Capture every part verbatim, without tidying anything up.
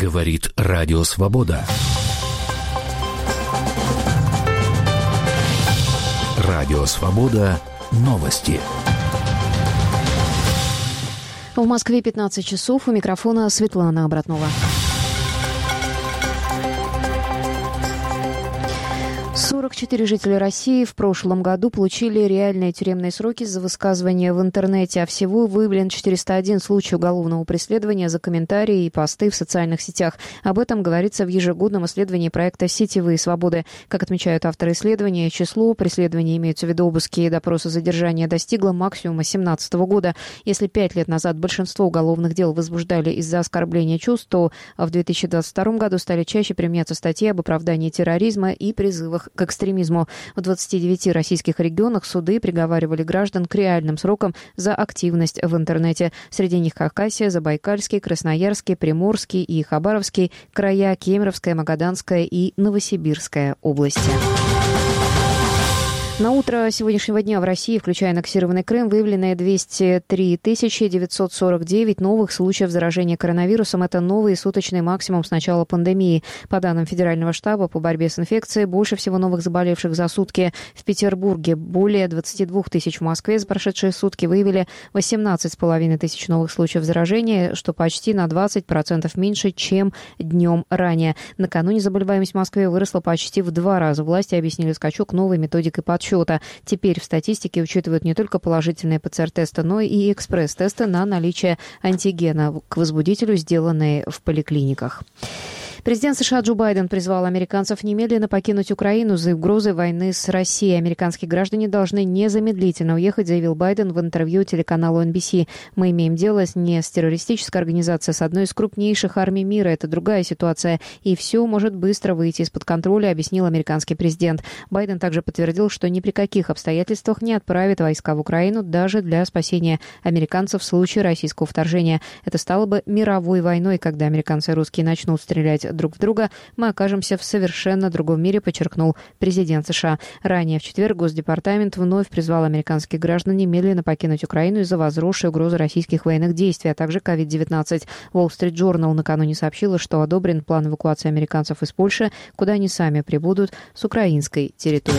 Говорит Радио Свобода. Радио Свобода. Новости. В Москве пятнадцать часов. У микрофона Светлана Обратнова. сорок четыре жителя России в прошлом году получили реальные тюремные сроки за высказывания в интернете, а всего выявлен четыреста один случай уголовного преследования за комментарии и посты в социальных сетях. Об этом говорится в ежегодном исследовании проекта «Сетевые свободы». Как отмечают авторы исследования, число преследований, имеются в виду обыски и допросы задержания, достигло максимума две тысячи семнадцатого года. Если пять лет назад большинство уголовных дел возбуждали из-за оскорбления чувств, то в две тысячи двадцать втором году стали чаще применяться статьи об оправдании терроризма и призывах к экстремизму. В двадцати девяти российских регионах суды приговаривали граждан к реальным срокам за активность в интернете. Среди них Хакасия, Забайкальский, Красноярский, Приморский и Хабаровский края, Кемеровская, Магаданская и Новосибирская области. На утро сегодняшнего дня в России, включая аннексированный Крым, выявлено двести три тысячи девятьсот сорок девять новых случаев заражения коронавирусом. Это новый суточный максимум с начала пандемии. По данным Федерального штаба по борьбе с инфекцией, больше всего новых заболевших за сутки в Петербурге. Более двадцати двух тысяч в Москве за прошедшие сутки выявили восемнадцать с половиной тысяч новых случаев заражения, что почти на двадцать процентов меньше, чем днем ранее. Накануне заболеваемость в Москве выросла почти в два раза. Власти объяснили скачок новой методикой подсчета. Теперь в статистике учитывают не только положительные ПЦР-тесты, но и экспресс-тесты на наличие антигена к возбудителю, сделанные в поликлиниках. Президент США Джо Байден призвал американцев немедленно покинуть Украину из-за угрозы войны с Россией. Американские граждане должны незамедлительно уехать, заявил Байден в интервью телеканалу эн би си. «Мы имеем дело не с террористической организацией, с одной из крупнейших армий мира. Это другая ситуация, и все может быстро выйти из-под контроля», объяснил американский президент. Байден также подтвердил, что ни при каких обстоятельствах не отправит войска в Украину даже для спасения американцев в случае российского вторжения. Это стало бы мировой войной, когда американцы и русские начнут стрелять друг в друга, мы окажемся в совершенно другом мире, подчеркнул президент США. Ранее в четверг Госдепартамент вновь призвал американских граждан немедленно покинуть Украину из-за возросшей угрозы российских военных действий, а также ковид девятнадцать. Wall Street Journal накануне сообщила, что одобрен план эвакуации американцев из Польши, куда они сами прибудут с украинской территории.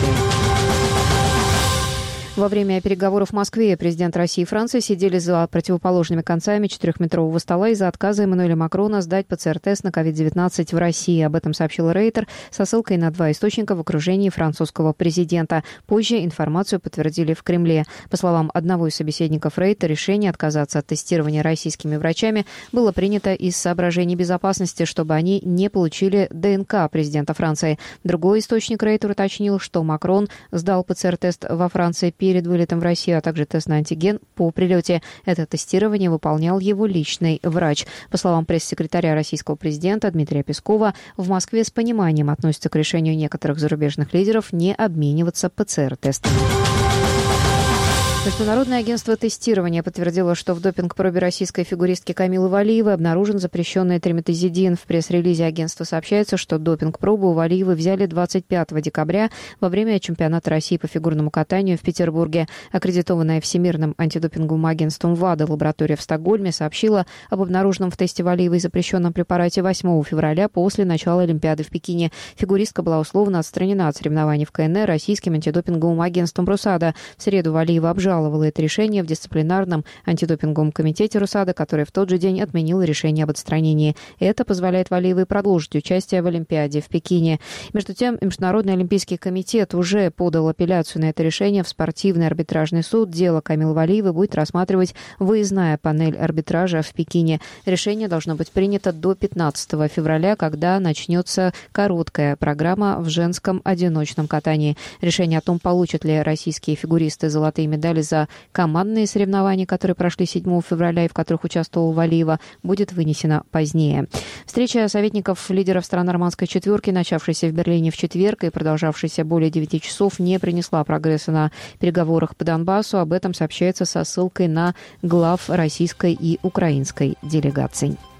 Во время переговоров в Москве президент России и Франции сидели за противоположными концами четырехметрового стола из-за отказа Эммануэля Макрона сдать ПЦР-тест на ковид девятнадцать в России. Об этом сообщил Рейтер со ссылкой на два источника в окружении французского президента. Позже информацию подтвердили в Кремле. По словам одного из собеседников Рейтер, решение отказаться от тестирования российскими врачами было принято из соображений безопасности, чтобы они не получили ДНК президента Франции. Другой источник Рейтер уточнил, что Макрон сдал ПЦР-тест во Франции перед вылетом в Россию, а также тест на антиген по прилете. Это тестирование выполнял его личный врач. По словам пресс-секретаря российского президента Дмитрия Пескова, в Москве с пониманием относятся к решению некоторых зарубежных лидеров не обмениваться ПЦР-тестами. Международное агентство тестирования подтвердило, что в допинг-пробе российской фигуристки Камилы Валиевой обнаружен запрещенный триметазидин. В пресс-релизе агентства сообщается, что допинг-пробу у Валиевой взяли двадцать пятого декабря во время чемпионата России по фигурному катанию в Петербурге. Аккредитованная Всемирным антидопинговым агентством ВАДА лаборатория в Стокгольме сообщила об обнаруженном в тесте Валиевой запрещенном препарате восьмого февраля после начала Олимпиады в Пекине. Фигуристка была условно отстранена от соревнований в ка эн эр российским антидопинговым агентством РУСАДА. В среду Валиева обжаловала это решение в дисциплинарном антидопинговом комитете РУСАДА, который в тот же день отменил решение об отстранении. Это позволяет Валиевой продолжить участие в Олимпиаде в Пекине. Между тем, Международный олимпийский комитет уже подал апелляцию на это решение в спортивный арбитражный суд. Дело Камилы Валиевой будет рассматривать выездная панель арбитража в Пекине. Решение должно быть принято до пятнадцатого февраля, когда начнется короткая программа в женском одиночном катании. Решение о том, получат ли российские фигуристы золотые медали за командные соревнования, которые прошли седьмого февраля и в которых участвовала Валиева, будет вынесена позднее. Встреча советников лидеров стран нормандской четверки, начавшаяся в Берлине в четверг и продолжавшаяся более девяти часов, не принесла прогресса на переговорах по Донбассу. Об этом сообщается со ссылкой на глав российской и украинской делегаций.